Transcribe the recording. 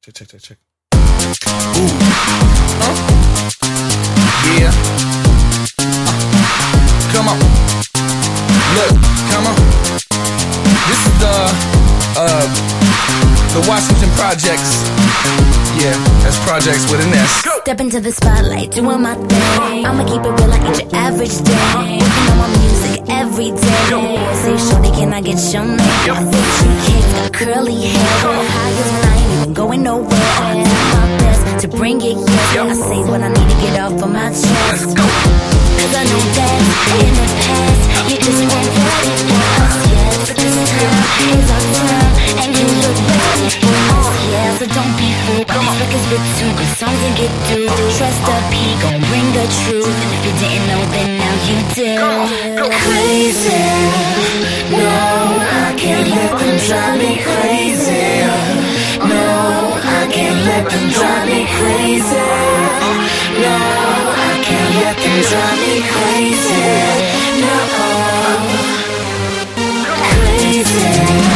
Check. Ooh. Yeah. Come on. Look, come on. This is the Washington Projects. Yeah, that's projects with an S. Step into the spotlight, doing my thing. I'ma keep it real, I ain't your average day. Working on my music every day. Say, shorty, can I get your name? I say, cheesecake, got curly hair. High as when I ain't even going nowhere. I do my best to bring it, yeah. I say what I need to get off of my chest. Cause I know that in the past, you just weren't ready for us yet. But this time is our time, and you look ready for us, yeah. So don't be fooled by these records with two good songs to get through. Trust up, he gon' bring the truth. And if you didn't know, then now you do. Crazy, no, I can't let them drive me crazy. No, I can't let them drive me crazy. No, I can't let them drive me crazy. No, crazy.